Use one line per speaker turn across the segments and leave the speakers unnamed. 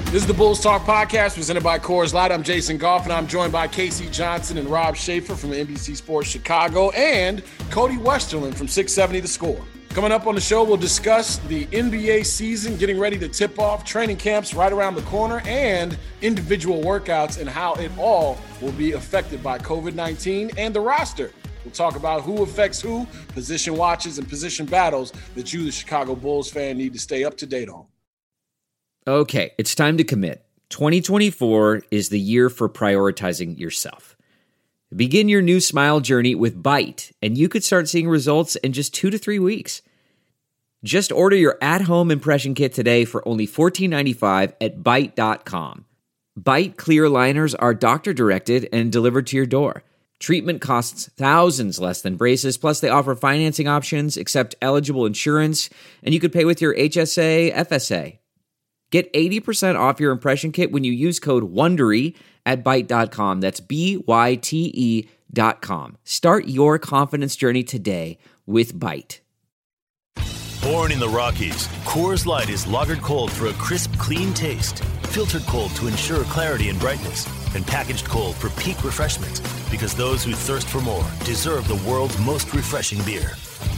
This is the Bulls Talk Podcast presented by Coors Light. I'm Jason Goff, and I'm joined by Casey Johnson and Rob Schaefer from NBC Sports Chicago and Cody Westerland from 670 The Score. Coming up on the show, we'll discuss the NBA season getting ready to tip off, training camps right around the corner, and individual workouts and how it all will be affected by COVID-19 and the roster. We'll talk about who affects who, position watches, and position battles that you, the Chicago Bulls fan, need to stay up to date on.
Okay, it's time to commit. 2024 is the year for prioritizing yourself. Begin your new smile journey with Byte, and you could start seeing results in just 2 to 3 weeks. Just order your at-home impression kit today for only $14.95 at Byte.com. Byte clear liners are doctor-directed and delivered to your door. Treatment costs thousands less than braces, plus they offer financing options, accept eligible insurance, and you could pay with your HSA, FSA. Get 80% off your impression kit when you use code WONDERY at Byte.com. That's BYTE.com. Start your confidence journey today with Byte.
Born in the Rockies, Coors Light is lagered cold for a crisp, clean taste. Filtered cold to ensure clarity and brightness. And packaged cold for peak refreshment. Because those who thirst for more deserve the world's most refreshing beer.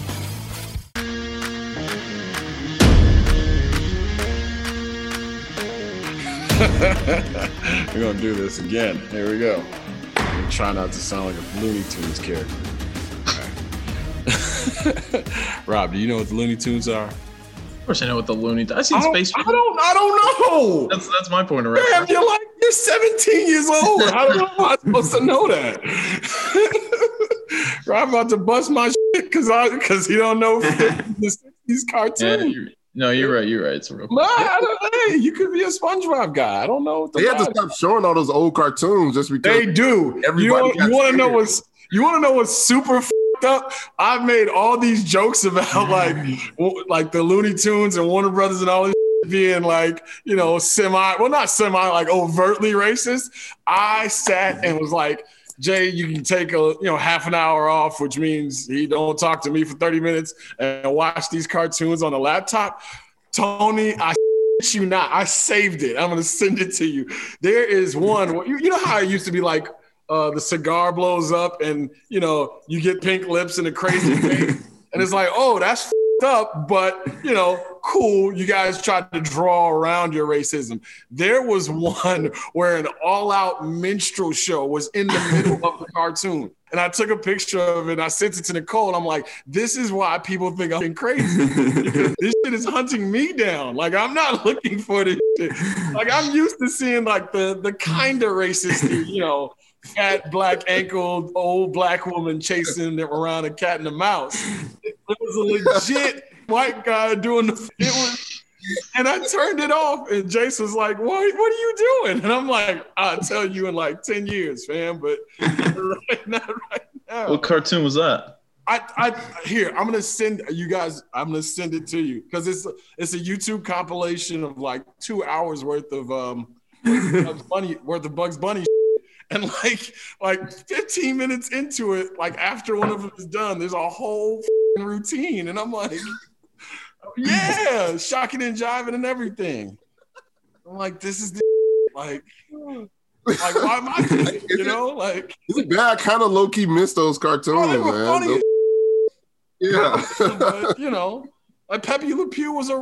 We're going to do this again. Here we go. I'm trying not to sound like a Looney Tunes character. Right. Rob, do you know what the Looney Tunes are?
Of course I know what the Looney Tunes. I've seen Space Jam.
I don't know.
That's my point of reference.
Damn, you're 17 years old. How am I supposed to know that? Rob about to bust my shit because he don't know the 60s cartoon.
Yeah, you're right. It's real.
Hey, you could be a SpongeBob guy. I don't know.
They have to stop showing all those old cartoons just because
they do. You want to know what's super fucked up? I've made all these jokes about like the Looney Tunes and Warner Brothers and all this being like, not semi, like overtly racist. I sat and was like, Jay, you can take half an hour off, which means he don't talk to me for 30 minutes and watch these cartoons on a laptop. Tony, I shit you not. I saved it. I'm going to send it to you. There is one. You know how it used to be like the cigar blows up and, you get pink lips and a crazy face. And it's like, oh, that's f***ed up, but, cool. You guys tried to draw around your racism. There was one where an all-out minstrel show was in the middle of the cartoon. And I took a picture of it and I sent it to Nicole. And I'm like, this is why people think I'm crazy. This shit is hunting me down. Like, I'm not looking for this shit. Like, I'm used to seeing like the kind of racist, fat, black-ankled, old black woman chasing them around a cat and a mouse. It was a legit white guy doing and I turned it off, and Jason was like, what are you doing? And I'm like, I'll tell you in like 10 years, fam, but right now.
What cartoon was that?
I'm going to send you guys, I'm going to send it to you because it's a YouTube compilation of like 2 hours worth of Bugs Bunny. And like 15 minutes into it, like after one of them is done, there's a whole routine. And I'm like, yeah, shocking and jiving and everything. I'm like, this is like why am I doing it? Is it
bad? I kind of low-key miss those cartoons,
they were
man.
Funny
yeah.
But, like Pepe Le Pew was a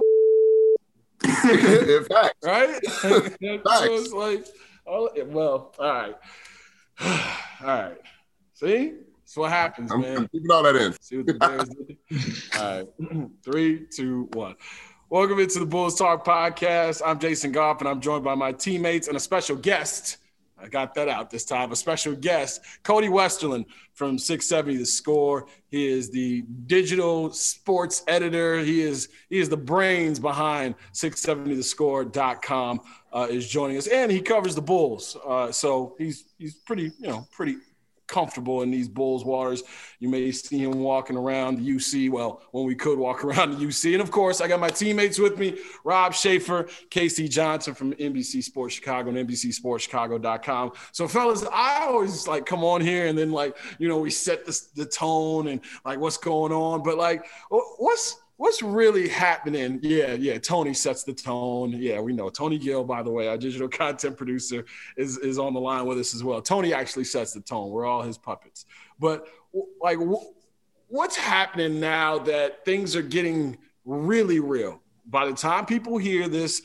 in fact.
Right? So it's like, well, all right. All right. See? That's what happens, man.
I'm keeping all that in.
See what the Bears did? All right. 3, 2, 1. Welcome into the Bulls Talk Podcast. I'm Jason Goff, and I'm joined by my teammates and a special guest. I got that out this time. A special guest, Cody Westerland from 670 The Score. He is the digital sports editor. He is the brains behind 670thescore.com. Is joining us, and he covers the Bulls. So he's pretty comfortable in these Bulls waters. You may see him walking around the UC. Well, when we could walk around the UC. And of course, I got my teammates with me, Rob Schaefer, Casey Johnson from NBC Sports Chicago and NBCSportsChicago.com. So fellas, I always like come on here and then we set the tone and like what's going on. But like, what's what's really happening? Yeah. Tony sets the tone. Yeah, we know. Tony Gill, by the way, our digital content producer, is on the line with us as well. Tony actually sets the tone. We're all his puppets. But like, what's happening now that things are getting really real? By the time people hear this,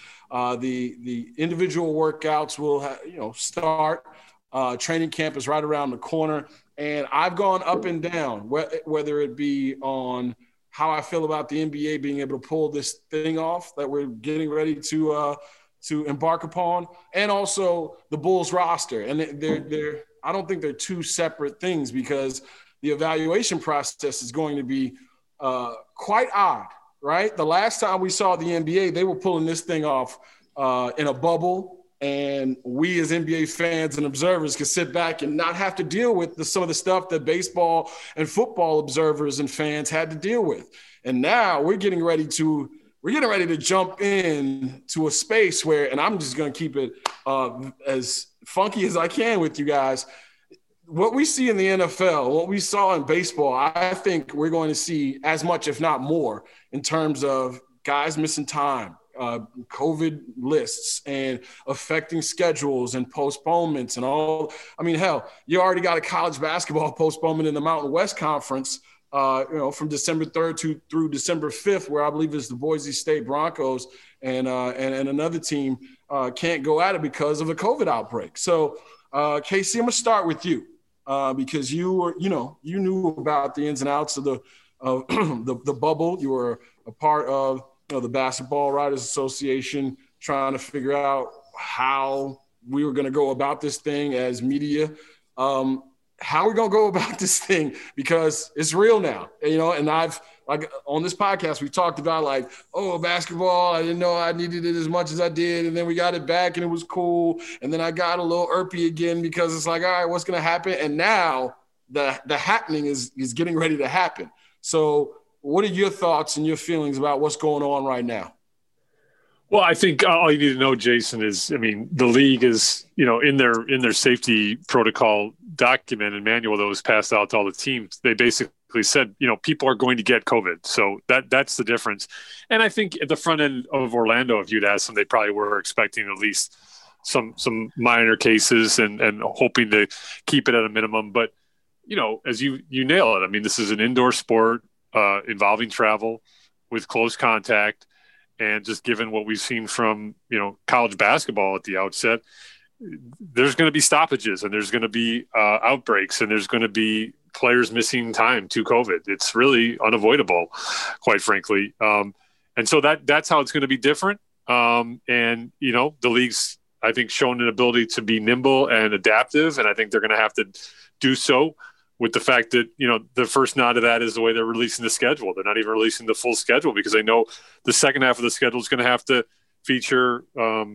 the individual workouts will start. Training camp is right around the corner, and I've gone up and down, whether it be on how I feel about the NBA being able to pull this thing off that we're getting ready to embark upon, and also the Bulls roster. And they're I don't think they're two separate things, because the evaluation process is going to be quite odd, right? The last time we saw the NBA, they were pulling this thing off in a bubble, and we as NBA fans and observers could sit back and not have to deal with some of the stuff that baseball and football observers and fans had to deal with. And now we're getting ready to jump in to a space where, and I'm just going to keep it as funky as I can with you guys. What we see in the NFL, what we saw in baseball, I think we're going to see as much, if not more, in terms of guys missing time, COVID lists, and affecting schedules and postponements and all. I mean, hell, you already got a college basketball postponement in the Mountain West Conference, from December 3rd through December 5th, where I believe it's the Boise State Broncos and another team can't go at it because of a COVID outbreak. So, Casey, I'm gonna start with you because you knew about the ins and outs of the bubble. You were a part of the Basketball Writers Association, trying to figure out how we were going to go about this thing as media. How are we going to go about this thing? Because it's real now, and I've, like, on this podcast, we talked about basketball, I didn't know I needed it as much as I did. And then we got it back and it was cool. And then I got a little irpy again because it's like, all right, what's going to happen? And now the happening is getting ready to happen. So what are your thoughts and your feelings about what's going on right now?
Well, I think all you need to know, Jason, is, the league is, in their safety protocol document and manual that was passed out to all the teams, they basically said, people are going to get COVID. So that's the difference. And I think at the front end of Orlando, if you'd asked them, they probably were expecting at least some minor cases and hoping to keep it at a minimum. But, as you nail it, this is an indoor sport involving travel with close contact. And just given what we've seen from, college basketball at the outset, there's going to be stoppages and there's going to be outbreaks and there's going to be players missing time to COVID. It's really unavoidable, quite frankly. And so that's how it's going to be different. And, the league's, I think, shown an ability to be nimble and adaptive. And I think they're going to have to do so, with the fact that, the first nod of that is the way they're releasing the schedule. They're not even releasing the full schedule because they know the second half of the schedule is going to have to feature,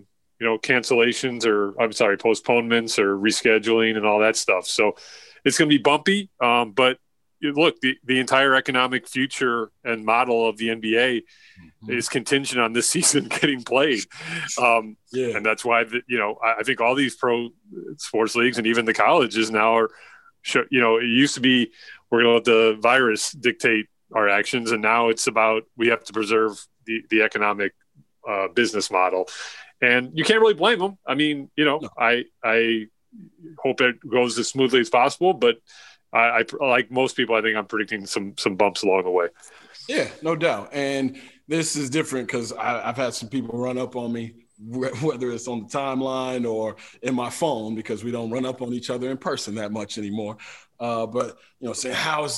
cancellations postponements or rescheduling and all that stuff. So it's going to be bumpy. But look, the entire economic future and model of the NBA is contingent on this season getting played. And that's why, I think all these pro sports leagues and even the colleges now are, it used to be we're going to let the virus dictate our actions, and now it's about we have to preserve the economic business model, and you can't really blame them. I hope it goes as smoothly as possible, but I like most people, I think I'm predicting some bumps along the way.
Yeah, no doubt, and this is different because I've had some people run up on me, whether it's on the timeline or in my phone, because we don't run up on each other in person that much anymore. But saying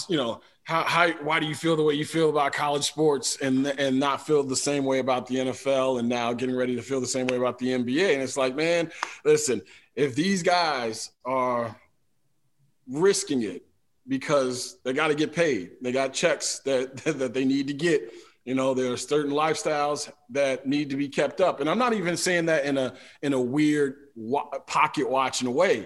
why do you feel the way you feel about college sports and not feel the same way about the NFL, and now getting ready to feel the same way about the NBA? And it's like, man, listen, if these guys are risking it because they got to get paid, they got checks that they need to get. There are certain lifestyles that need to be kept up. And I'm not even saying that in a weird pocket watching way.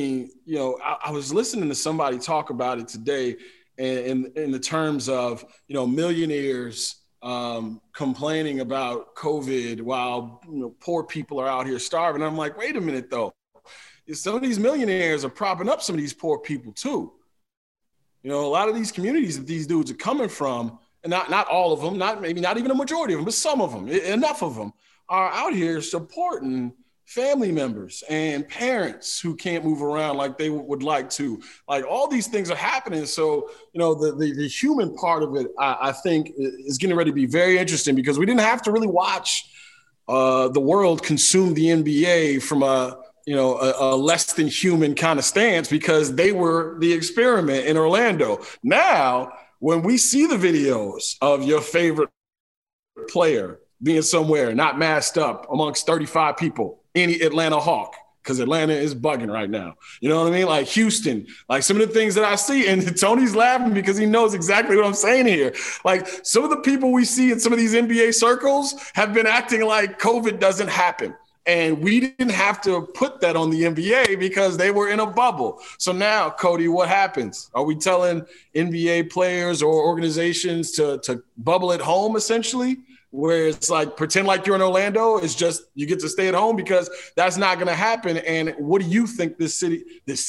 I was listening to somebody talk about it today in the terms of, millionaires complaining about COVID while, poor people are out here starving. I'm like, wait a minute, though. Some of these millionaires are propping up some of these poor people, too. A lot of these communities that these dudes are coming from, and not all of them, maybe not even a majority of them, but some of them, enough of them are out here supporting family members and parents who can't move around like they would like to. Like, all these things are happening. So, the human part of it, I think, is getting ready to be very interesting, because we didn't have to really watch the world consume the NBA from a less than human kind of stance, because they were the experiment in Orlando. Now, when we see the videos of your favorite player being somewhere not masked up amongst 35 people, any Atlanta Hawk, because Atlanta is bugging right now. You know what I mean? Like Houston, like some of the things that I see, and Tony's laughing because he knows exactly what I'm saying here. Like, some of the people we see in some of these NBA circles have been acting like COVID doesn't happen. And we didn't have to put that on the NBA because they were in a bubble. So now, Cody, what happens? Are we telling NBA players or organizations to bubble at home, essentially? Where it's like, pretend like you're in Orlando. It's just you get to stay at home, because that's not going to happen. And what do you think this city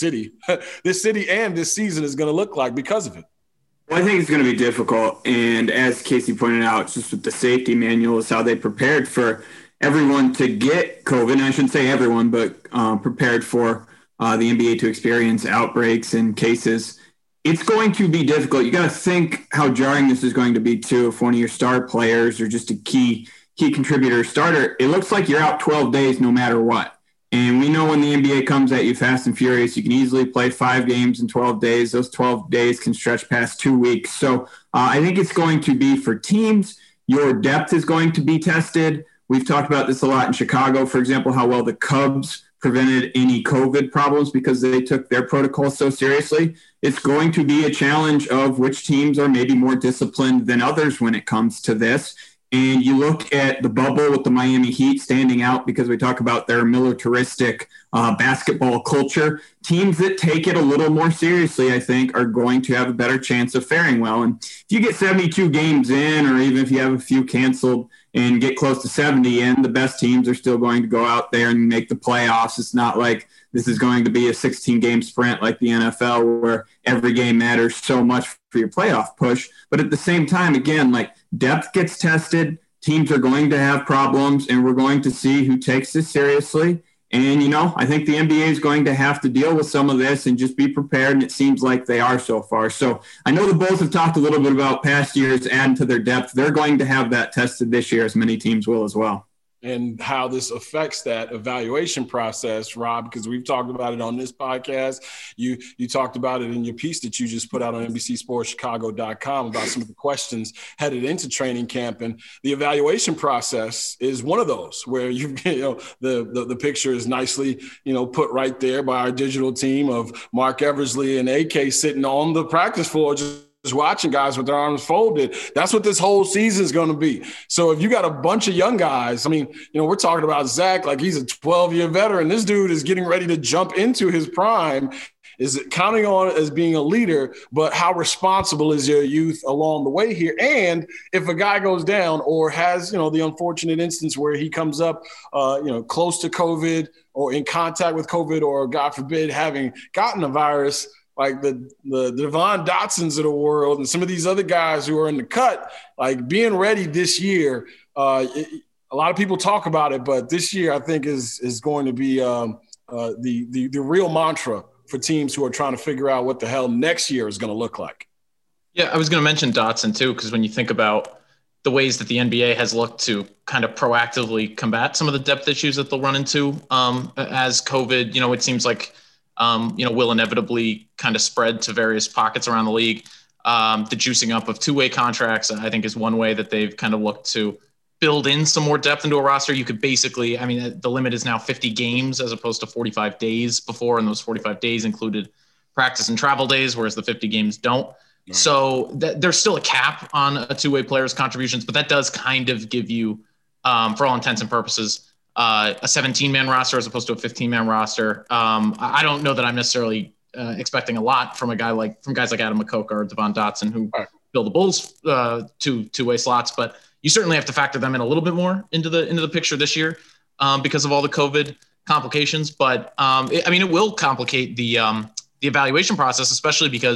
and this season is going to look like because of it?
Well, I think it's going to be difficult. And as Casey pointed out, just with the safety manuals, how they prepared for everyone to get COVID. And I shouldn't say everyone, but prepared for the NBA to experience outbreaks and cases. It's going to be difficult. You got to think how jarring this is going to be too. If one of your star players or just a key contributor starter, it looks like you're out 12 days no matter what. And we know when the NBA comes at you fast and furious, you can easily play 5 games in 12 days. Those 12 days can stretch past 2 weeks. So I think it's going to be for teams. Your depth is going to be tested. We've talked about this a lot in Chicago, for example, how well the Cubs prevented any COVID problems because they took their protocol so seriously. It's going to be a challenge of which teams are maybe more disciplined than others when it comes to this. And you look at the bubble with the Miami Heat standing out because we talk about their militaristic basketball culture. Teams that take it a little more seriously, I think, are going to have a better chance of faring well. And if you get 72 games in, or even if you have a few canceled and get close to 70 in, the best teams are still going to go out there and make the playoffs. It's not like this is going to be a 16-game sprint like the NFL where every game matters so much for your playoff push. But at the same time, again, like, depth gets tested, teams are going to have problems, and we're going to see who takes this seriously. And, I think the NBA is going to have to deal with some of this and just be prepared, and it seems like they are so far. So I know the Bulls have talked a little bit about past years adding to their depth. They're going to have that tested this year, as many teams will as well.
And how this affects that evaluation process, Rob, because we've talked about it on this podcast. You talked about it in your piece that you just put out on NBCSportsChicago.com about some of the questions headed into training camp. And the evaluation process is one of those where the picture is nicely, put right there by our digital team of Mark Eversley and AK sitting on the practice floor just watching guys with their arms folded. That's what this whole season is going to be. So if you got a bunch of young guys, we're talking about Zach, like he's a 12-year veteran. This dude is getting ready to jump into his prime, is counting on as being a leader, but how responsible is your youth along the way here? And if a guy goes down or has, the unfortunate instance where he comes up, close to COVID or in contact with COVID, or God forbid, having gotten a virus, like the Devon Dotsons of the world and some of these other guys who are in the cut, like being ready this year. A lot of people talk about it, but this year I think is going to be the real mantra for teams who are trying to figure out what the hell next year is going to look like.
Yeah, I was going to mention Dotson too, because when you think about the ways that the NBA has looked to kind of proactively combat some of the depth issues that they'll run into as COVID, it seems like will inevitably kind of spread to various pockets around the league. The juicing up of two-way contracts, I think, is one way that they've kind of looked to build in some more depth into a roster. You could basically, the limit is now 50 games as opposed to 45 days before, and those 45 days included practice and travel days, whereas the 50 games don't. Right. So there's still a cap on a two-way player's contributions, but that does kind of give you, for all intents and purposes, a 17-man roster as opposed to a 15-man roster. I don't know that I'm necessarily expecting a lot from guys like Adam Makoka or Devon Dotson, who fill the Bulls two-way slots, but you certainly have to factor them in a little bit more into the picture this year because of all the COVID complications. But it will complicate the evaluation process, especially because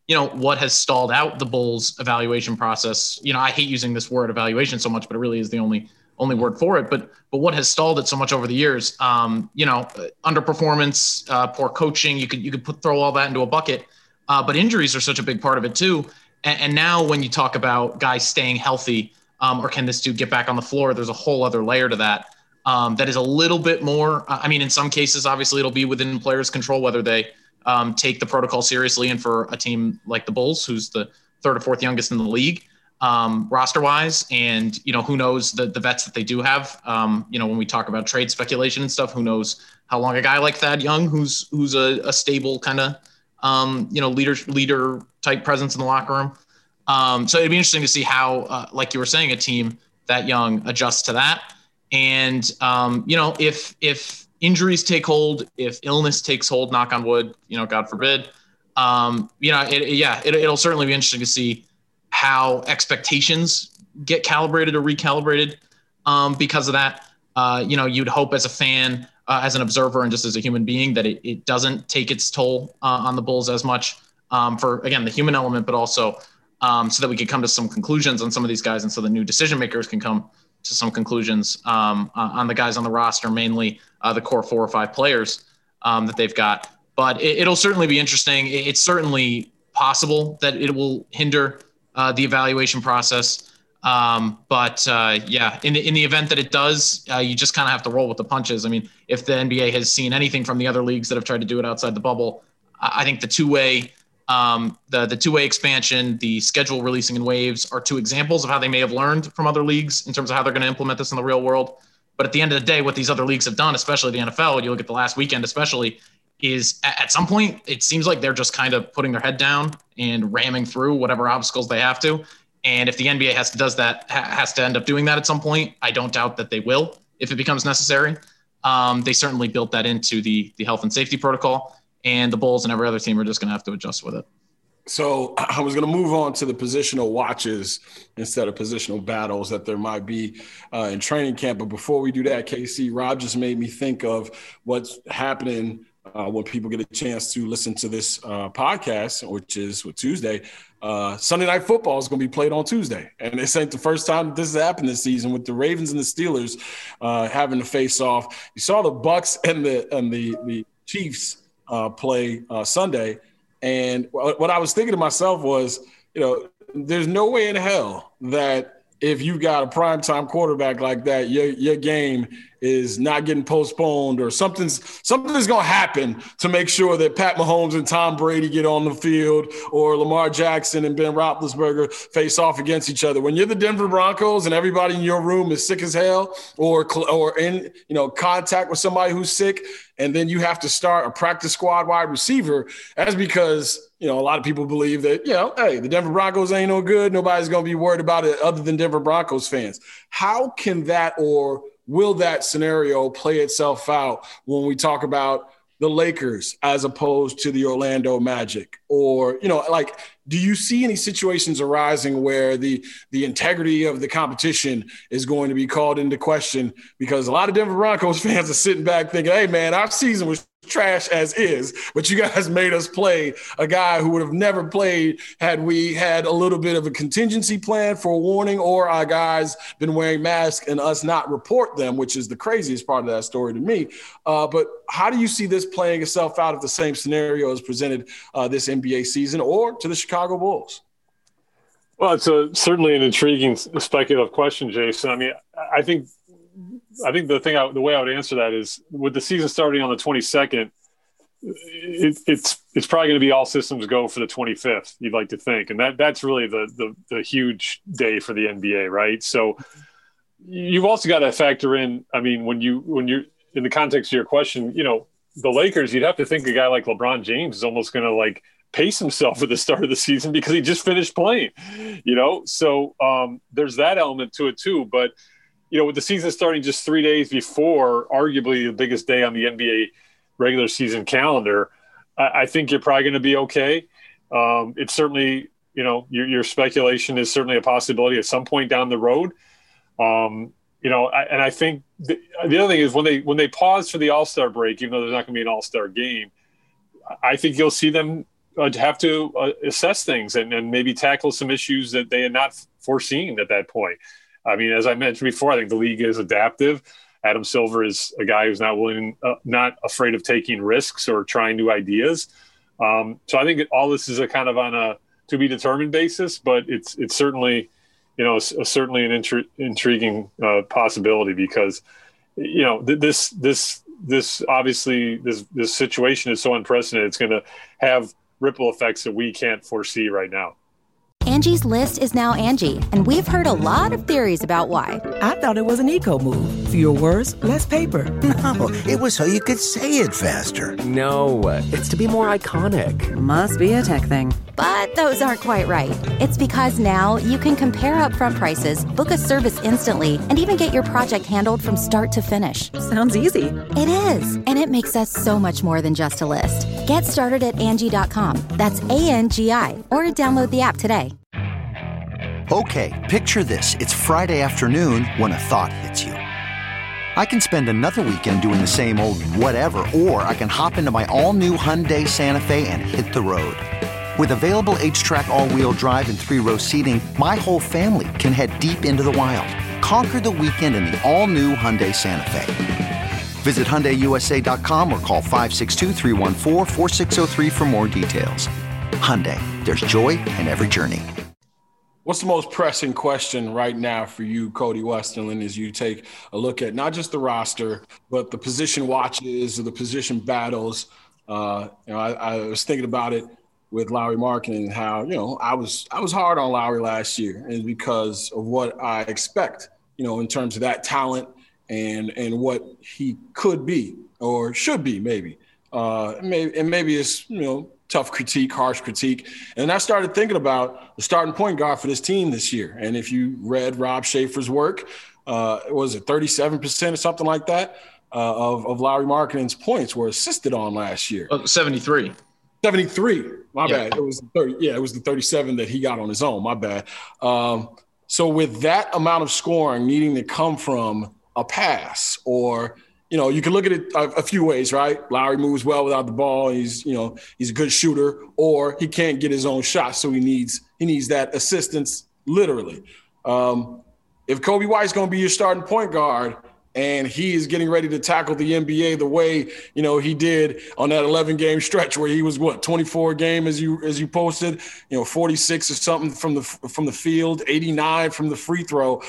what has stalled out the Bulls evaluation process. I hate using this word evaluation so much, but it really is the only word for it. But what has stalled it so much over the years? Underperformance, poor coaching. You could throw all that into a bucket. But injuries are such a big part of it too. And now when you talk about guys staying healthy, or can this dude get back on the floor? There's a whole other layer to that. That is a little bit more. In some cases, obviously, it'll be within players' control whether they take the protocol seriously. And for a team like the Bulls, who's the third or fourth youngest in the league, roster-wise, and who knows the vets that they do have. When we talk about trade speculation and stuff, who knows how long a guy like Thad Young, who's a stable kind of leader type presence in the locker room. So it'd be interesting to see how, like you were saying, a team that young adjusts to that. And, if injuries take hold, if illness takes hold, knock on wood, God forbid, it'll certainly be interesting to see how expectations get calibrated or recalibrated because of that. You'd hope as a fan, as an observer, and just as a human being that it doesn't take its toll on the Bulls as much for, again, the human element, but also so that we can come to some conclusions on some of these guys, and so the new decision makers can come to some conclusions on the guys on the roster, mainly the core 4 or 5 players that they've got. But it'll certainly be interesting. It's certainly possible that it will hinder the evaluation process. In the event that it does, you just kind of have to roll with the punches. If the NBA has seen anything from the other leagues that have tried to do it outside the bubble, I think the two-way expansion, the schedule releasing in waves are 2 examples of how they may have learned from other leagues in terms of how they're going to implement this in the real world. But at the end of the day, what these other leagues have done, especially the NFL, you look at the last weekend especially, is at some point, it seems like they're just kind of putting their head down and ramming through whatever obstacles they have to. And if the NBA has to end up doing that at some point, I don't doubt that they will if it becomes necessary. They certainly built that into the health and safety protocol, and the Bulls and every other team are just going to have to adjust with it.
So I was going to move on to the positional watches instead of positional battles that there might be in training camp. But before we do that, KC, Rob just made me think of what's happening when people get a chance to listen to this podcast, which is Tuesday. Sunday Night Football is going to be played on Tuesday. And this ain't the first time that this has happened this season with the Ravens and the Steelers having to face off. You saw the Bucs and the Chiefs play Sunday. And what I was thinking to myself was, there's no way in hell that if you got a primetime quarterback like that, your game is not getting postponed, or something's going to happen to make sure that Pat Mahomes and Tom Brady get on the field, or Lamar Jackson and Ben Roethlisberger face off against each other. When you're the Denver Broncos and everybody in your room is sick as hell, or in contact with somebody who's sick, and then you have to start a practice squad wide receiver, that's because a lot of people believe that, hey, the Denver Broncos ain't no good. Nobody's going to be worried about it other than Denver Broncos fans. How can that, or will that scenario play itself out when we talk about the Lakers as opposed to the Orlando Magic? Or, do you see any situations arising where the integrity of the competition is going to be called into question? Because a lot of Denver Broncos fans are sitting back thinking, hey, man, our season was trash as is, but you guys made us play a guy who would have never played had we had a little bit of a contingency plan for a warning, or our guys been wearing masks and us not report them, which is the craziest part of that story to me. But how do you see this playing itself out if the same scenario is presented this NBA season or to the Chicago Bulls?
Well, it's certainly an intriguing speculative question, Jason. I think the way I would answer that is, with the season starting on the 22nd, it's probably going to be all systems go for the 25th. You'd like to think, and that's really the huge day for the NBA, right? So you've also got to factor in. When you're in the context of your question, the Lakers, you'd have to think a guy like LeBron James is almost going to pace himself at the start of the season because he just finished playing. So there's that element to it too, but. With the season starting just 3 days before arguably the biggest day on the NBA regular season calendar, I think you're probably going to be okay. It's certainly, your speculation is certainly a possibility at some point down the road. And I think the other thing is when they pause for the All-Star break, even though there's not going to be an All-Star game, I think you'll see them have to assess things and maybe tackle some issues that they had not foreseen at that point. I mean, as I mentioned before, I think the league is adaptive. Adam Silver is a guy who's not afraid of taking risks or trying new ideas. So I think all this is a kind of on a to be determined basis, but it's certainly, certainly an intriguing possibility because, this obviously this situation is so unprecedented. It's going to have ripple effects that we can't foresee right now.
Angie's List is now Angie, and we've heard a lot of theories about why.
I thought it was an eco move. Fewer words, less paper.
No, it was so you could say it faster.
No, it's to be more iconic.
Must be a tech thing. But those aren't quite right. It's because now you can compare upfront prices, book a service instantly, and even get your project handled from start to finish.
Sounds easy.
It is, and it makes us so much more than just a list. Get started at Angie.com. That's ANGI, or download the app today.
Okay, picture this. It's Friday afternoon when a thought hits you. I can spend another weekend doing the same old whatever, or I can hop into my all-new Hyundai Santa Fe and hit the road. With available H-Track all-wheel drive and 3-row seating, my whole family can head deep into the wild. Conquer the weekend in the all-new Hyundai Santa Fe. Visit HyundaiUSA.com or call 562-314-4603 for more details. Hyundai, there's joy in every journey.
What's the most pressing question right now for you, Cody Westerlund, as you take a look at not just the roster, but the position watches or the position battles? I was thinking about it with Lauri Markkanen and how, I was hard on Lauri last year, and because of what I expect, in terms of that talent and what he could be or should be maybe. Maybe it's, tough critique, harsh critique. And I started thinking about the starting point guard for this team this year. And if you read Rob Schaefer's work, was it 37% or something like that of Lauri Markkanen's points were assisted on last year?
73.
73. My bad. It was 30. Yeah, it was the 37 that he got on his own. My bad. So with that amount of scoring needing to come from a pass or – you can look at it a few ways, right? Lauri moves well without the ball. He's a good shooter, or he can't get his own shot, so he needs that assistance literally. If Coby White's going to be your starting point guard and he is getting ready to tackle the NBA the way, he did on that 11-game stretch where he was 24 a game as you posted, 46 or something from the field, 89 from the free throw.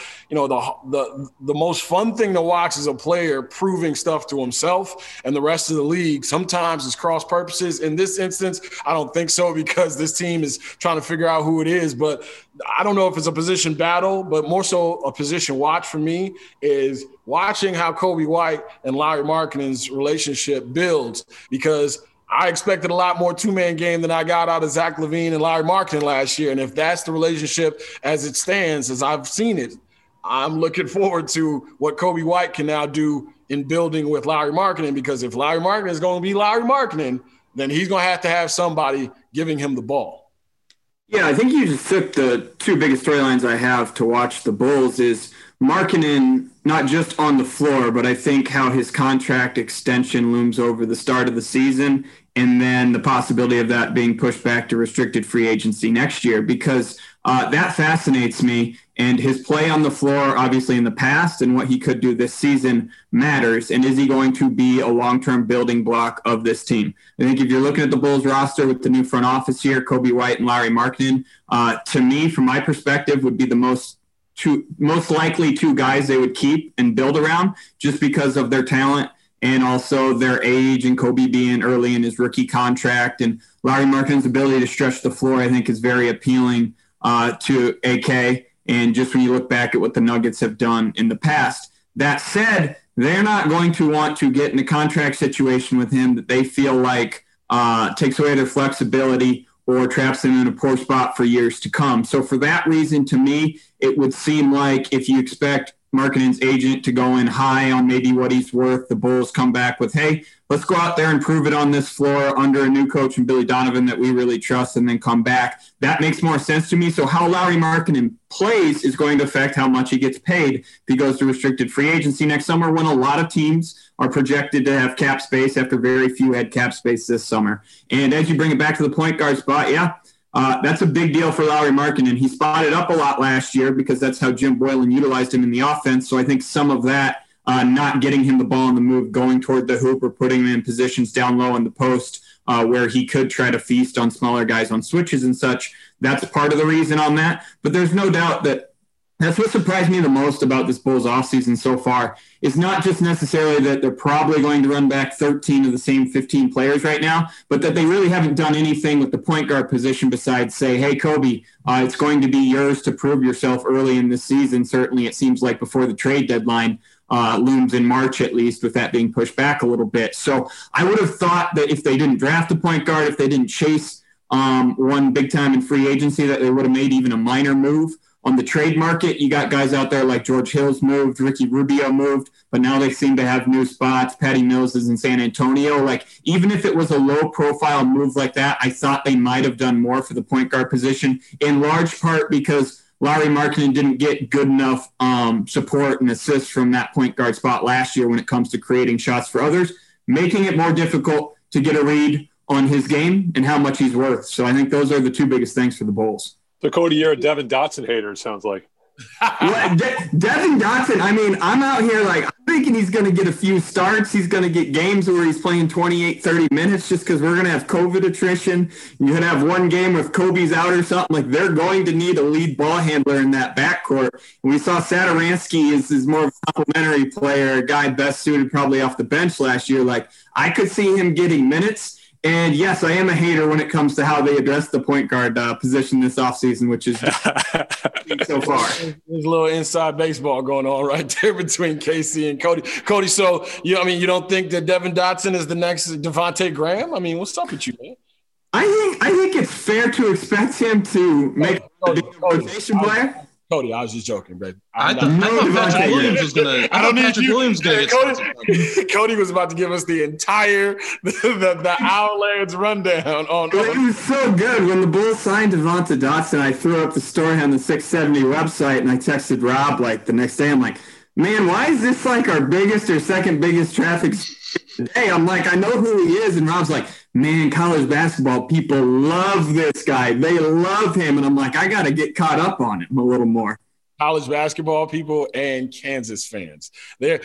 The most fun thing to watch is a player proving stuff to himself and the rest of the league. Sometimes it's cross purposes. In this instance, I don't think so because this team is trying to figure out who it is, but I don't know if it's a position battle, but more so a position watch for me is watching how Coby White and Lauri Markkanen's relationship builds, because I expected a lot more two-man game than I got out of Zach LaVine and Lauri Markkanen last year. And if that's the relationship as it stands, as I've seen it, I'm looking forward to what Coby White can now do in building with Lauri Markkanen, because if Lauri Markkanen is going to be Lauri Markkanen, then he's going to have somebody giving him the ball.
Yeah, I think you just took the two biggest storylines I have to watch the Bulls is Markkanen, not just on the floor, but I think how his contract extension looms over the start of the season, and then the possibility of that being pushed back to restricted free agency next year, because that fascinates me. And his play on the floor, obviously in the past, and what he could do this season matters. And is he going to be a long-term building block of this team? I think if you're looking at the Bulls roster with the new front office here, Coby White and Lauri Markkanen, to me, from my perspective, would be the most likely two guys they would keep and build around, just because of their talent and also their age, and Coby being early in his rookie contract. And Lauri Markkanen's ability to stretch the floor, I think, is very appealing to AK. And just when you look back at what the Nuggets have done in the past. That said, they're not going to want to get in a contract situation with him that they feel like takes away their flexibility or traps them in a poor spot for years to come. So for that reason, to me, it would seem like if you expect Markkanen's agent to go in high on maybe what he's worth. The Bulls come back with, hey, let's go out there and prove it on this floor under a new coach and Billy Donovan that we really trust, and then come back. That makes more sense to me. So how Lauri Markkanen plays is going to affect how much he gets paid if he goes to restricted free agency next summer, when a lot of teams are projected to have cap space after very few had cap space this summer. And as you bring it back to the point guard spot, that's a big deal for Lauri Markkanen. He spotted up a lot last year because that's how Jim Boylen utilized him in the offense. So I think some of that, not getting him the ball in the move, going toward the hoop, or putting him in positions down low in the post where he could try to feast on smaller guys on switches and such, that's part of the reason on that. But there's no doubt that that's what surprised me the most about this Bulls offseason so far, is not just necessarily that they're probably going to run back 13 of the same 15 players right now, but that they really haven't done anything with the point guard position besides say, hey, Kobe, it's going to be yours to prove yourself early in this season. Certainly it seems like before the trade deadline looms in March, at least, with that being pushed back a little bit. So I would have thought that if they didn't draft a point guard, if they didn't chase one big time in free agency, that they would have made even a minor move. On the trade market, you got guys out there like George Hill's moved, Ricky Rubio moved, but now they seem to have new spots. Patty Mills is in San Antonio. Like, even if it was a low-profile move like that, I thought they might have done more for the point guard position, in large part because Lauri Markkanen didn't get good enough support and assists from that point guard spot last year when it comes to creating shots for others, making it more difficult to get a read on his game and how much he's worth. So I think those are the two biggest things for the Bulls.
So, Cody, you're a Devin Dotson hater, it sounds like.
Devin Dotson, I mean, I'm out here like, I'm thinking he's going to get a few starts. He's going to get games where he's playing 28, 30 minutes just because we're going to have COVID attrition. You're going to have one game with Kobe's out or something. Like, they're going to need a lead ball handler in that backcourt. And we saw Satoransky is more of a complimentary player, a guy best suited probably off the bench last year. Like, I could see him getting minutes. And yes, I am a hater when it comes to how they address the point guard position this offseason, which is so far.
There's a little inside baseball going on right there between Casey and Cody. Cody, so you don't think that Devin Dotson is the next Devontae Graham? I mean, what's up with you, man?
I think it's fair to expect him to make a rotation player.
Cody, I was just joking, baby.
I thought Patrick Williams was going to get
Cody was about to give us the entire the Outlands rundown on.
It was so good when the Bulls signed Devonta Dotson. I threw up the story on the 670 website, and I texted Rob like the next day. I'm like, man, why is this like our biggest or second biggest traffic today? I'm like, I know who he is, and Rob's like, man, college basketball people love this guy. They love him. And I'm like, I got to get caught up on him a little more.
College basketball people and Kansas fans. They're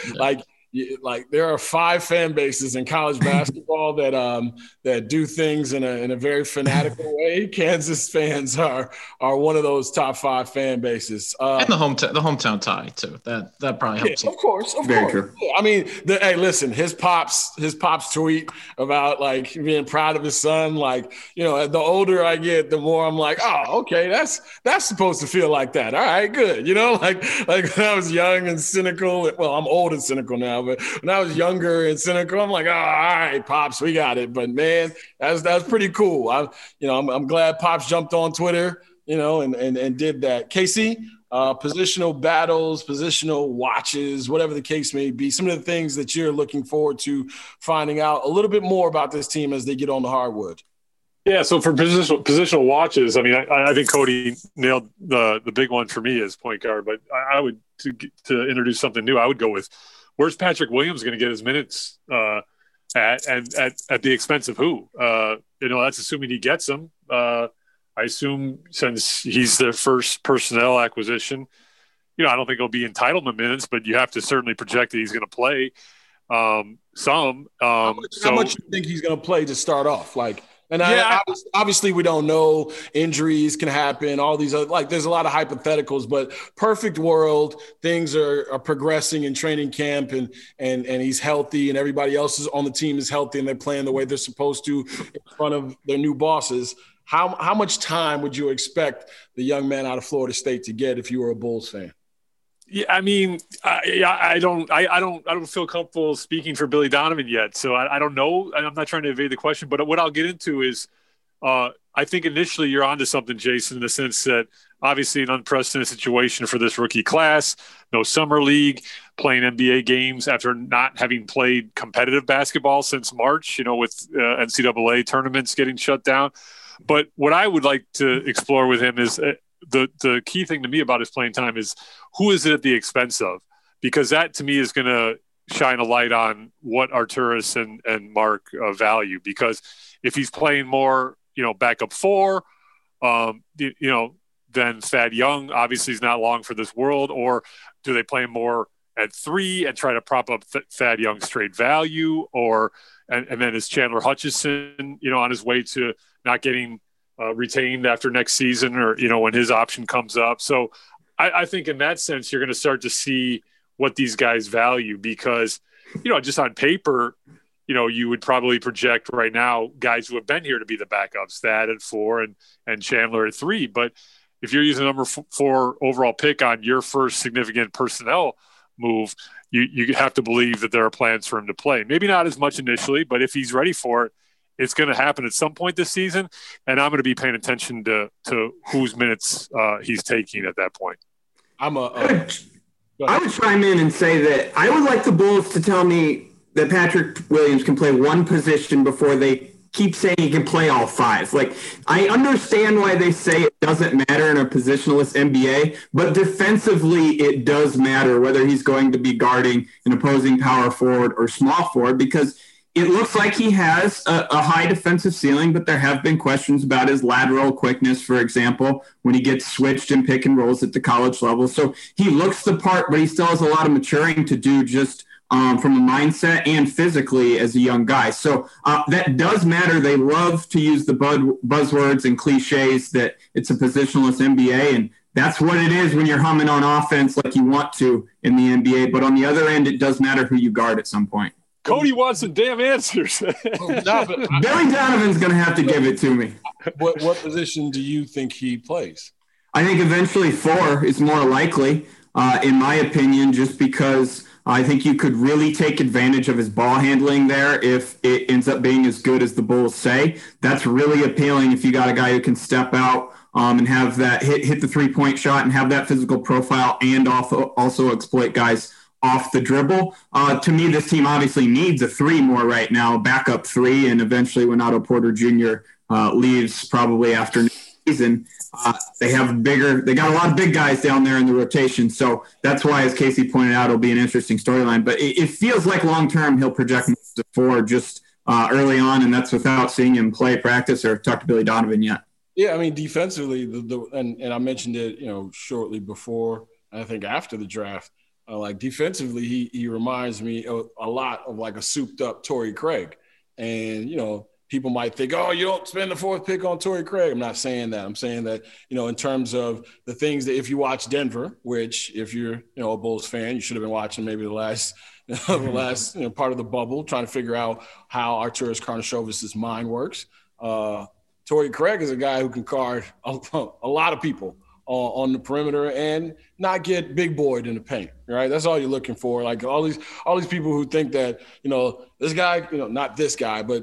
like there are 5 fan bases in college basketball that do things in a very fanatical way. Kansas fans are one of those top 5 fan bases.
And the hometown tie too. That probably helps.
Of course.
True.
Yeah, I mean, hey, listen, his pops tweet about like being proud of his son. Like, the older I get, the more I'm like, oh, okay, that's supposed to feel like that. All right, good. Like when I was young and cynical. Well, I'm old and cynical now. But when I was younger and cynical, I'm like, all right, Pops, we got it. But man, that's pretty cool. I'm glad Pops jumped on Twitter, and did that. Casey, positional battles, positional watches, whatever the case may be. Some of the things that you're looking forward to finding out a little bit more about this team as they get on the hardwood.
Yeah, so for positional watches, I mean, I think Cody nailed the big one for me as point guard. But I would to introduce something new. I would go with, where's Patrick Williams going to get his minutes at the expense of who? That's assuming he gets them. I assume since he's their first personnel acquisition, I don't think he'll be entitlement minutes, but you have to certainly project that he's going to play some.
How much do you think he's going to play to start off? Obviously we don't know. Injuries can happen. All these other, there's a lot of hypotheticals, but perfect world, things are progressing in training camp and he's healthy and everybody else is on the team is healthy and they're playing the way they're supposed to in front of their new bosses. How much time would you expect the young man out of Florida State to get if you were a Bulls fan?
Yeah, I mean, I don't feel comfortable speaking for Billy Donovan yet, so I don't know. I'm not trying to evade the question, but what I'll get into is I think initially you're onto something, Jason, in the sense that obviously an unprecedented situation for this rookie class, no summer league, playing NBA games after not having played competitive basketball since March, with NCAA tournaments getting shut down. But what I would like to explore with him is the key thing to me about his playing time is who is it at the expense of? Because that to me is going to shine a light on what Arturas and Mark value. Because if he's playing more, backup four, then Thad Young obviously is not long for this world, or do they play more at three and try to prop up Thad Young's straight value, and then is Chandler Hutchison, on his way to not getting retained after next season, or when his option comes up. So I think in that sense you're going to start to see what these guys value, because just on paper, you would probably project right now guys who have been here to be the backups, Thad at 4 and Chandler at 3. But if you're using number 4 overall pick on your first significant personnel move, you have to believe that there are plans for him to play. Maybe not as much initially, but if he's ready for it, it's going to happen at some point this season. And I'm going to be paying attention to whose minutes he's taking at that point.
I would chime in and say that I would like the Bulls to tell me that Patrick Williams can play one position before they keep saying he can play all 5. Like, I understand why they say it doesn't matter in a positionless NBA, but defensively it does matter whether he's going to be guarding an opposing power forward or small forward, because it looks like he has a high defensive ceiling, but there have been questions about his lateral quickness, for example, when he gets switched in pick and rolls at the college level. So he looks the part, but he still has a lot of maturing to do just from a mindset and physically as a young guy. So that does matter. They love to use the buzzwords and cliches that it's a positionless NBA, and that's what it is when you're humming on offense like you want to in the NBA. But on the other end, it does matter who you guard at some point.
Cody wants some damn answers.
Billy Donovan's going to have to give it to me.
What position do you think he plays?
I think eventually 4 is more likely, in my opinion, just because I think you could really take advantage of his ball handling there if it ends up being as good as the Bulls say. That's really appealing if you got a guy who can step out and have that hit the 3-point shot and have that physical profile and also exploit guys off the dribble. To me, this team obviously needs a 3 more right now, backup 3, and eventually when Otto Porter Jr. Leaves probably after next season, they got a lot of big guys down there in the rotation. So that's why, as Casey pointed out, it'll be an interesting storyline. But it feels like long-term he'll project to 4 just early on, and that's without seeing him play, practice, or talk to Billy Donovan yet.
Yeah, I mean, defensively, and I mentioned it, shortly before, I think after the draft, like defensively, he reminds me a lot of like a souped-up Torrey Craig. And, people might think, oh, you don't spend the 4th pick on Torrey Craig. I'm not saying that. I'm saying that, in terms of the things that if you watch Denver, which if you're, a Bulls fan, you should have been watching maybe the last part of the bubble, trying to figure out how Arturas Karnisovas' mind works. Torrey Craig is a guy who can guard a lot of people on the perimeter and not get big boyed in the paint, right? That's all you're looking for. Like all these people who think that, this guy, not this guy, but,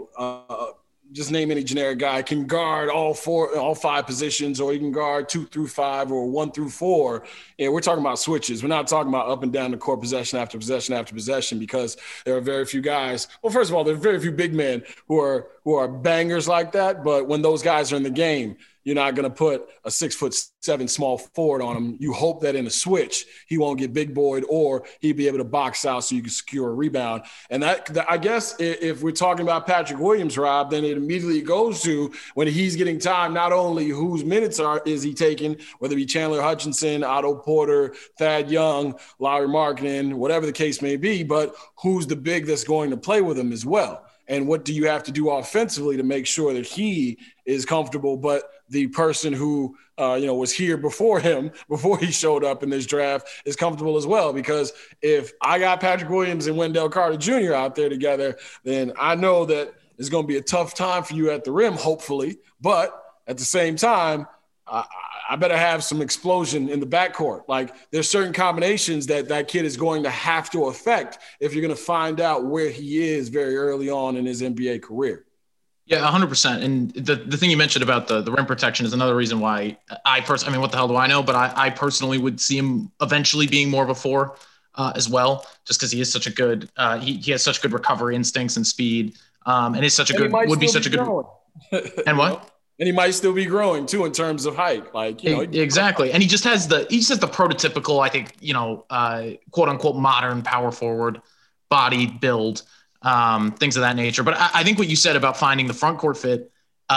just name any generic guy, can guard all 5 positions, or you can guard 2 through 5 or 1 through 4. And we're talking about switches. We're not talking about up and down the court possession after possession after possession, because there are very few guys. Well, first of all, there are very few big men who are bangers like that. But when those guys are in the game, you're not going to put a 6'7" small forward on him. You hope that in a switch, he won't get big boyed, or he'd be able to box out so you can secure a rebound. And that I guess if we're talking about Patrick Williams, Rob, then it immediately goes to when he's getting time, not only whose minutes is he taking, whether it be Chandler Hutchison, Otto Porter, Thad Young, Lauri Markkanen, whatever the case may be, but who's the big that's going to play with him as well. And what do you have to do offensively to make sure that he is comfortable, but the person who, was here before him, before he showed up in this draft, is comfortable as well? Because if I got Patrick Williams and Wendell Carter Jr. out there together, then I know that it's going to be a tough time for you at the rim, hopefully. But at the same time, I better have some explosion in the backcourt. Like, there's certain combinations that kid is going to have to affect if you're going to find out where he is very early on in his NBA career.
Yeah, 100%. And the thing you mentioned about the rim protection is another reason why I mean, what the hell do I know? But I personally would see him eventually being more of a 4 as well, just because he is such a good, he has such good recovery instincts and speed. And is such a good, would be such a good. And what?
And he might still be growing too in terms of height. Like, you know,
exactly. And he just has the prototypical, I think, quote unquote, modern power forward body build, things of that nature. But I think what you said about finding the front court fit,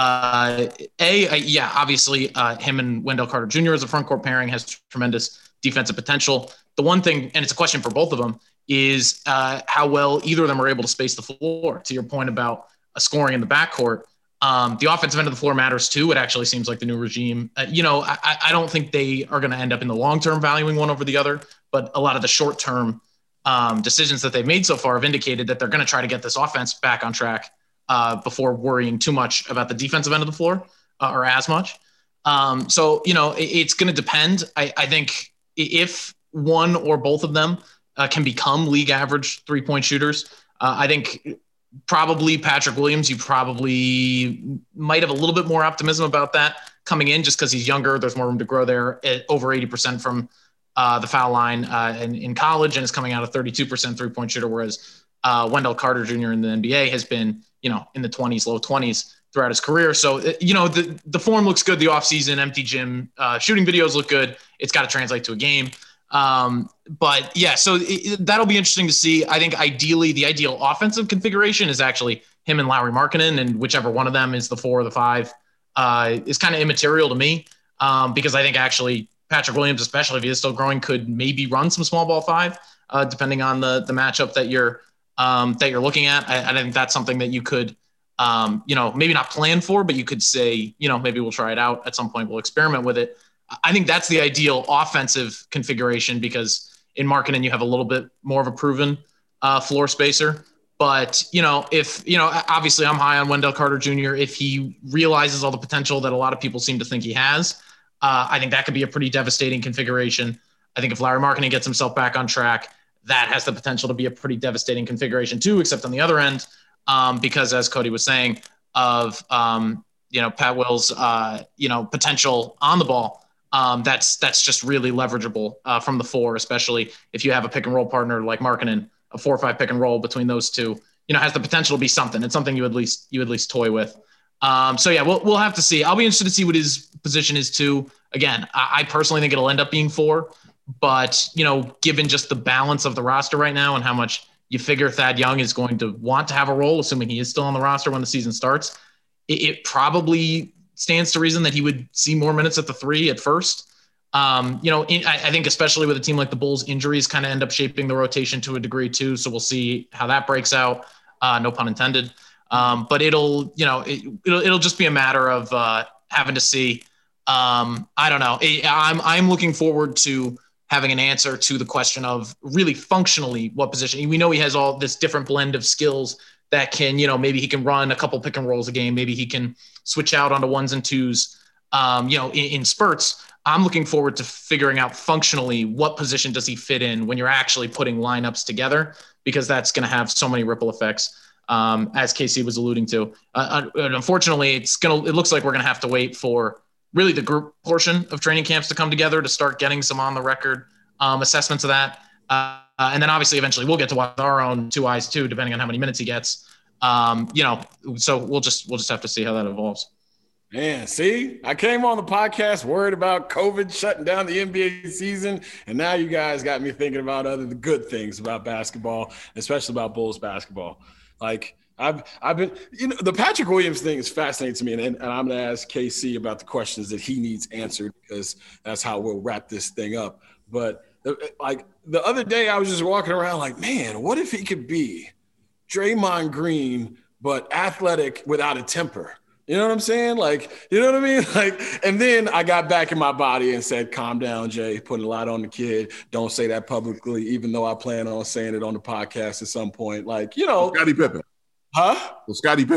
obviously him and Wendell Carter Jr. as a front court pairing has tremendous defensive potential. The one thing, and it's a question for both of them, is how well either of them are able to space the floor. To your point about scoring in the backcourt, the offensive end of the floor matters too. It actually seems like the new regime, I don't think they are going to end up in the long-term valuing one over the other, but a lot of the short-term decisions that they've made so far have indicated that they're going to try to get this offense back on track before worrying too much about the defensive end of the floor or as much. It's going to depend. I think if one or both of them can become league average 3-point shooters, I think probably Patrick Williams, you probably might have a little bit more optimism about that coming in just because he's younger. There's more room to grow there at over 80% from the foul line in college and is coming out a 32% 3-point shooter, whereas Wendell Carter Jr. in the NBA has been, in the 20s, low 20s throughout his career. So, the form looks good. The offseason empty gym shooting videos look good. It's got to translate to a game. But yeah, so that'll be interesting to see. I think ideally the ideal offensive configuration is actually him and Lauri Markkanen, and whichever one of them is the 4 or the 5 is kind of immaterial to me because I think actually Patrick Williams, especially if he is still growing, could maybe run some small ball 5 depending on the matchup that you're looking at. I think that's something that you could, maybe not plan for, but you could say, maybe we'll try it out at some point. We'll experiment with it. I think that's the ideal offensive configuration because in Markkanen you have a little bit more of a proven floor spacer. But, obviously I'm high on Wendell Carter Jr. If he realizes all the potential that a lot of people seem to think he has, I think that could be a pretty devastating configuration. I think if Lauri Markkanen gets himself back on track, that has the potential to be a pretty devastating configuration too, except on the other end, because as Cody was saying of, Pat Will's, potential on the ball. That's just really leverageable from the 4, especially if you have a pick and roll partner like Markkanen, a 4-5 pick and roll between those two, has the potential to be something. It's something you at least toy with. We'll have to see. I'll be interested to see what his position is too. Again, I personally think it'll end up being 4, but given just the balance of the roster right now and how much you figure Thad Young is going to want to have a role, assuming he is still on the roster when the season starts, it probably stands to reason that he would see more minutes at the 3 at first. I think especially with a team like the Bulls, injuries kind of end up shaping the rotation to a degree too. So we'll see how that breaks out. No pun intended. But it'll just be a matter of having to see. I don't know. I'm looking forward to having an answer to the question of really functionally what position. We know he has all this different blend of skills that can, maybe he can run a couple pick and rolls a game. Maybe he can switch out onto 1s and 2s, in spurts. I'm looking forward to figuring out functionally what position does he fit in when you're actually putting lineups together, because that's going to have so many ripple effects, as Casey was alluding to. Unfortunately, it looks like we're going to have to wait for really the group portion of training camps to come together to start getting some on the record assessments of that. And then obviously eventually we'll get to watch our own 2 eyes too, depending on how many minutes he gets. So we'll just have to see how that evolves.
Man, see, I came on the podcast worried about COVID shutting down the NBA season, and now you guys got me thinking about the good things about basketball, especially about Bulls basketball. Like I've been, the Patrick Williams thing is fascinating to me, and I'm going to ask KC about the questions that he needs answered, because that's how we'll wrap this thing up. But like the other day, I was just walking around like, man, what if he could be Draymond Green but athletic without a temper? You know what I'm saying? Like, you know what I mean? Like, and then I got back in my body and said, calm down, Jay, putting a lot on the kid. Don't say that publicly, even though I plan on saying it on the podcast at some point. Like,
Scottie Pippen.
Huh?
Well, Scottie Pippen.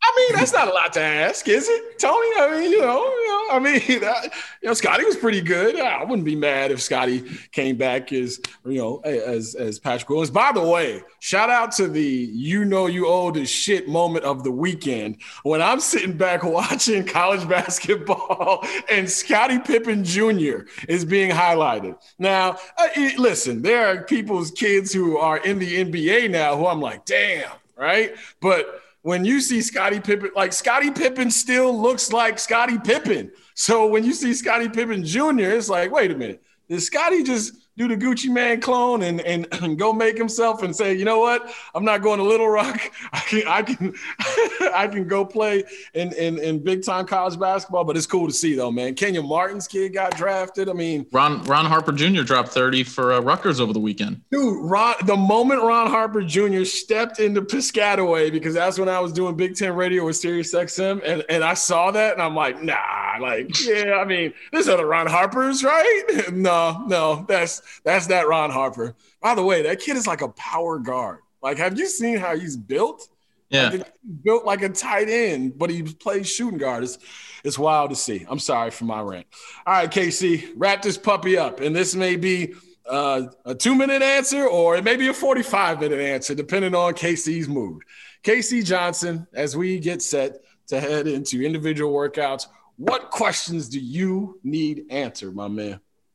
I mean, that's not a lot to ask, is it, Tony? I mean, Scotty was pretty good. I wouldn't be mad if Scotty came back as Patrick Williams. By the way, shout out to the you old as shit moment of the weekend when I'm sitting back watching college basketball and Scottie Pippen Jr. is being highlighted. Now, listen, there are people's kids who are in the NBA now who I'm like, damn, right? But when you see Scottie Pippen, like Scottie Pippen still looks like Scottie Pippen. So when you see Scottie Pippen Jr., it's like, wait a minute, did Scottie just do the Gucci Man clone and go make himself and say, you know what, I'm not going to Little Rock. I can go play in big time college basketball. But it's cool to see though, man. Kenyon Martin's kid got drafted. I mean,
Ron Harper Jr. dropped 30 for Rutgers over the weekend.
Dude, the moment Ron Harper Jr. stepped into Piscataway, because that's when I was doing Big Ten radio with SiriusXM, and I saw that and I'm like, nah, like, yeah, I mean, there's other Ron Harpers, right? No, that's that Ron Harper. By the way, that kid is like a power guard. Like, have you seen how he's built?
Yeah.
Like, built like a tight end, but he plays shooting guard. It's wild to see. I'm sorry for my rant. All right, KC, wrap this puppy up. And this may be a 2-minute answer or it may be a 45-minute answer, depending on KC's mood. KC Johnson, as we get set to head into individual workouts, what questions do you need answered, my man?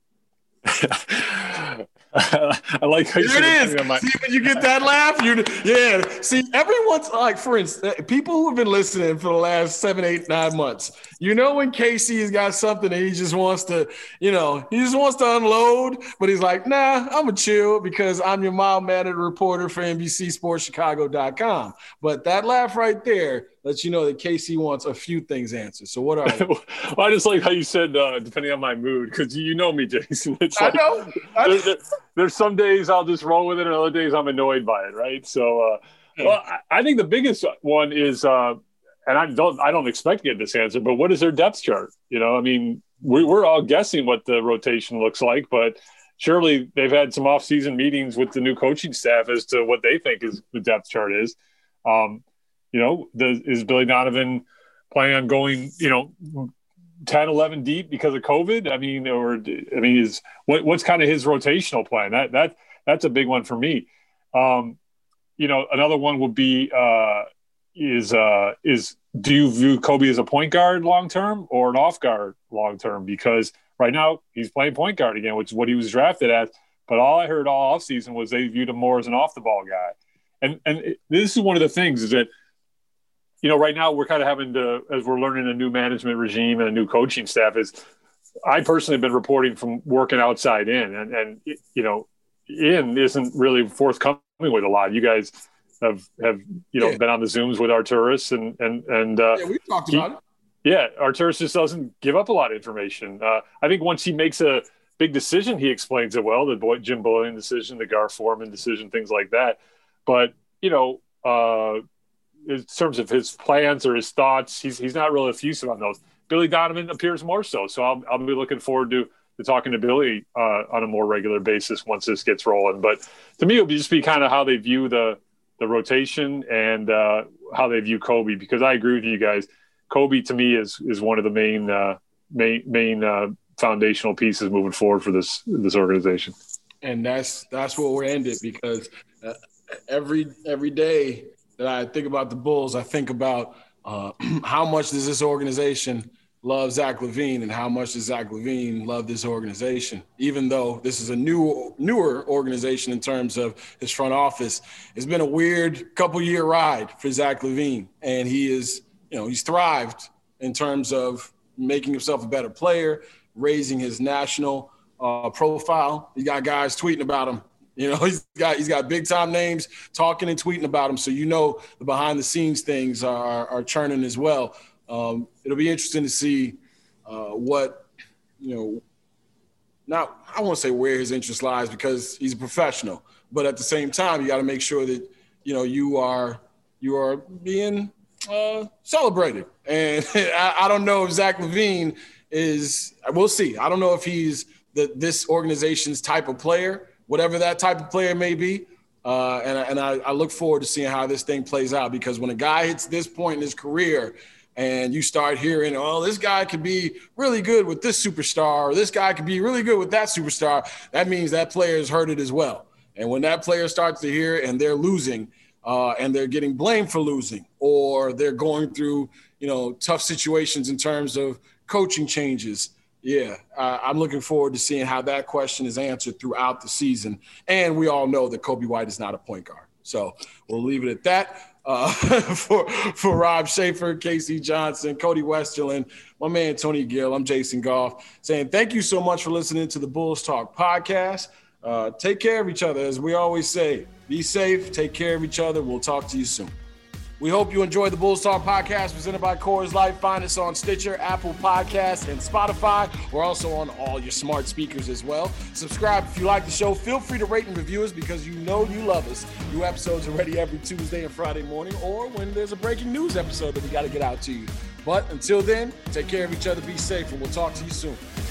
I like how you said
it is. See, when you get that laugh, See, everyone's like, for instance, people who have been listening for the last 7, 8, 9 months, when Casey's got something and he just wants to, unload, but he's like, nah, I'm gonna chill because I'm your mild-mannered reporter for NBCSportsChicago.com. But that laugh right there lets you know that Casey wants a few things answered. So what are they?
Well, I just like how you said, depending on my mood, because you know me, Jason. It's
I know.
There's some days I'll just roll with it, and other days I'm annoyed by it, right? So, I think the biggest one is, and I don't expect to get this answer, but what is their depth chart? I mean, we're all guessing what the rotation looks like, but surely they've had some off-season meetings with the new coaching staff as to what they think is the depth chart is. Is Billy Donovan planning on going, 10, 11 deep because of COVID? What's kind of his rotational plan? That's a big one for me. Another one would be, do you view Kobe as a point guard long-term or an off guard long-term? Because right now he's playing point guard again, which is what he was drafted as. But all I heard all offseason was they viewed him more as an off-the-ball guy. And this is one of the things is that, right now we're kind of having to, as we're learning a new management regime and a new coaching staff, is I personally have been reporting from working outside in, and in isn't really forthcoming with a lot. You guys have been on the Zooms with Arturas and
we talked about it.
Yeah, Arturas just doesn't give up a lot of information. I think once he makes a big decision, he explains it well. The Jim Bullion decision, the Gar Forman decision, things like that. But in terms of his plans or his thoughts, he's not really effusive on those. Billy Donovan appears more so. So I'll be looking forward to talking to Billy on a more regular basis once this gets rolling. But to me, it would just be kind of how they view the rotation and how they view Kobe, because I agree with you guys. Kobe to me is one of the main foundational pieces moving forward for this organization.
And that's what we're ended, because every day that I think about the Bulls, I think about how much does this organization love Zach LaVine and how much does Zach LaVine love this organization. Even though this is a newer organization in terms of his front office, it's been a weird couple-year ride for Zach LaVine. And he is, he's thrived in terms of making himself a better player, raising his national profile. He got guys tweeting about him. He's got big time names talking and tweeting about him. So, the behind the scenes things are churning as well. It'll be interesting to see what, not, I won't say where his interest lies because he's a professional, but at the same time, you got to make sure that, you are being celebrated. And I don't know if Zach LaVine we'll see. I don't know if he's this organization's type of player, whatever that type of player may be. And I look forward to seeing how this thing plays out, because when a guy hits this point in his career and you start hearing, oh, this guy could be really good with this superstar, or this guy could be really good with that superstar, that means that player has heard it as well. And when that player starts to hear it and they're losing and they're getting blamed for losing, or they're going through, tough situations in terms of coaching changes, I'm looking forward to seeing how that question is answered throughout the season. And we all know that Coby White is not a point guard. So we'll leave it at that. For Rob Schaefer, Casey Johnson, Cody Westerland, my man Tony Gill, I'm Jason Goff, saying thank you so much for listening to the Bulls Talk podcast. Take care of each other. As we always say, be safe, take care of each other. We'll talk to you soon. We hope you enjoyed the Bulls Talk podcast presented by Coors Light. Find us on Stitcher, Apple Podcasts, and Spotify. We're also on all your smart speakers as well. Subscribe if you like the show. Feel free to rate and review us, because you know you love us. New episodes are ready every Tuesday and Friday morning, or when there's a breaking news episode that we got to get out to you. But until then, take care of each other, be safe, and we'll talk to you soon.